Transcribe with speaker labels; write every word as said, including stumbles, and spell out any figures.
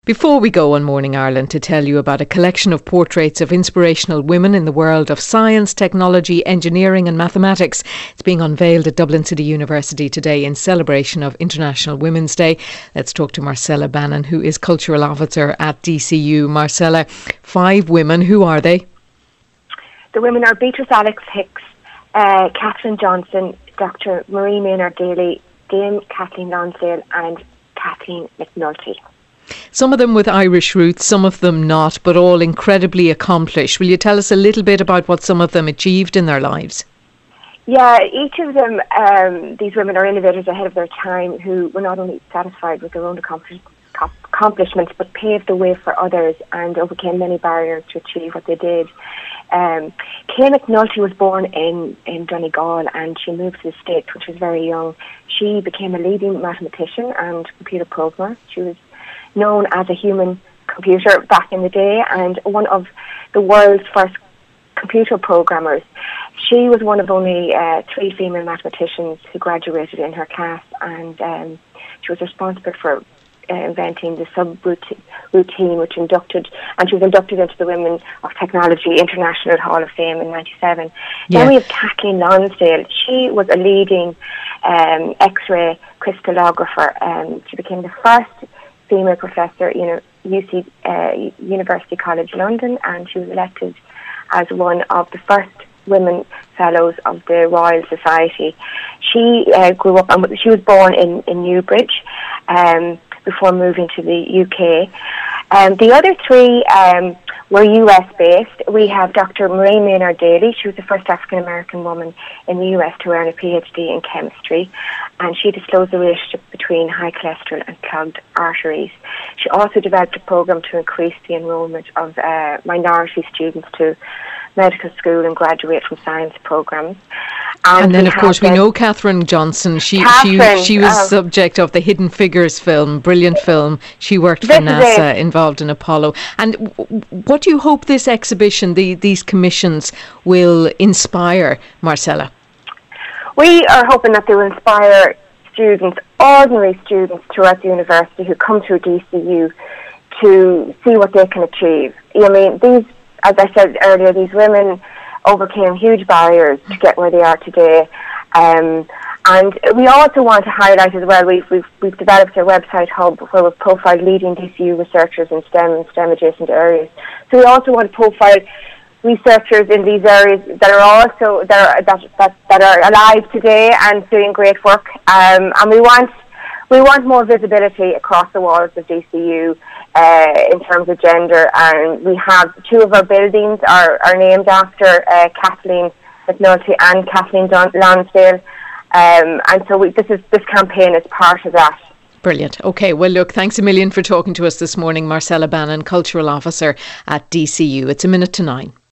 Speaker 1: Before we go on Morning Ireland, to tell you about a collection of portraits of inspirational women in the world of science, technology, engineering and mathematics. It's being unveiled at Dublin City University today in celebration of International Women's Day. Let's talk to Marcella Bannon, who is Cultural Officer at D C U. Marcella, five women. Who are they?
Speaker 2: The women are Beatrice Alex Hicks, uh, Catherine Johnson, Doctor Marie Maynard Daly, Dame Kathleen Lonsdale and Kathleen McNulty.
Speaker 1: Some of them with Irish roots, some of them not, but all incredibly accomplished. Will you tell us a little bit about what some of them achieved in their lives?
Speaker 2: Yeah, each of them, um, these women are innovators ahead of their time who were not only satisfied with their own accomplish- accomplishments but paved the way for others and overcame many barriers to achieve what they did. Um, Kay McNulty was born in, in Donegal and she moved to the States when she was very young. She became a leading mathematician and computer programmer. She was known as a human computer back in the day and one of the world's first computer programmers. She was one of only uh, three female mathematicians who graduated in her class, and um, she was responsible for uh, inventing the subroutine which inducted, and she was inducted into the Women of Technology International Hall of Fame in ninety-seven. Yeah. Then we have Kathleen Lonsdale. She was a leading um, X-ray crystallographer. Um, she became the first female professor, you know, U C uh, University College London, and she was elected as one of the first women fellows of the Royal Society. She uh, grew up, and she was born in, in Newbridge um, before moving to the U K. Um, the other three um, were U S based. We have Doctor Marie Maynard Daly. She was the first African American woman in the U S to earn a PhD in chemistry, and she disclosed the relationship between high cholesterol and clogged arteries. She also developed a program to increase the enrolment of uh, minority students to medical school and graduate from science programs.
Speaker 1: And, and then, of course, we know Catherine Johnson. She
Speaker 2: Catherine,
Speaker 1: she she was
Speaker 2: uh,
Speaker 1: subject of the Hidden Figures film, brilliant film. She worked for NASA, involved in Apollo. And w- what do you hope this exhibition, the, these commissions, will inspire, Marcella?
Speaker 2: We are hoping that they will inspire students, ordinary students throughout the university who come to D C U to see what they can achieve. I mean, these, as I said earlier, these women overcame huge barriers to get where they are today. Um, and we also want to highlight as well, we've, we've, we've developed a website hub where we've profiled leading D C U researchers in STEM and STEM adjacent areas. So we also want to profile researchers in these areas that are also that are, that, that, that are alive today and doing great work. Um, and we want we want more visibility across the walls of D C U uh, in terms of gender. And we have two of our buildings are, are named after uh, Kathleen McNulty and Kathleen Don- Lonsdale. Um, and so we, this is this campaign is part of that.
Speaker 1: Brilliant. OK, well, look, thanks a million for talking to us this morning, Marcella Bannon, Cultural Officer at D C U. It's a minute to nine.